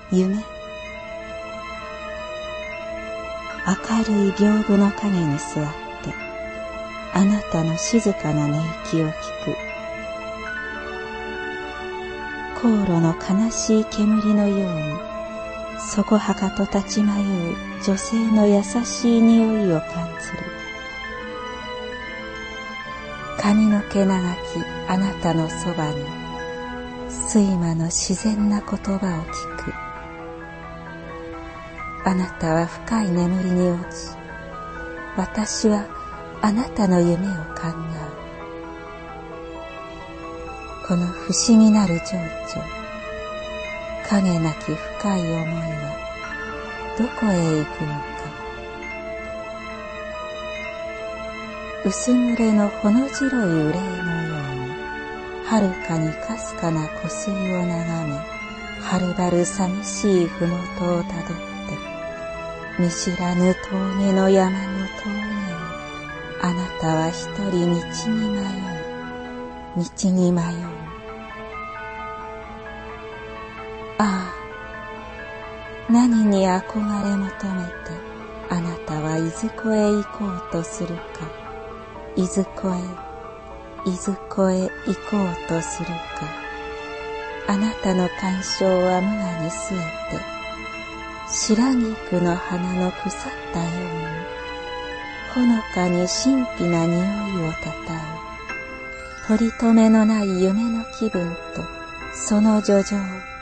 夢。明るい屏風の影に座ってあなたの静かな寝息を聞く。香炉の悲しい煙のようにそこはかと立ち迷う女性の優しい匂いを感じる。髪の毛長きあなたのそばに睡魔の自然な言葉を聞く。あなたは深い眠りに落ち、私はあなたの夢を考え。この不思議なる情緒、影なき深い思いはどこへ行くのか。薄濡れのほの白い憂いのように遥かにかすかな湖水を眺め、はるばる寂しいふもとをたどって見知らぬ峠の山の峠へ、あなたは一人道に迷う。ああ、何に憧れ求めてあなたはいずこへ行こうとするか。いずこへ行こうとするか。あなたの感傷は無我に据えて白菊の花の腐ったようにほのかに神秘な匂いをたたえ、取り留めのない夢の気分とその叙情。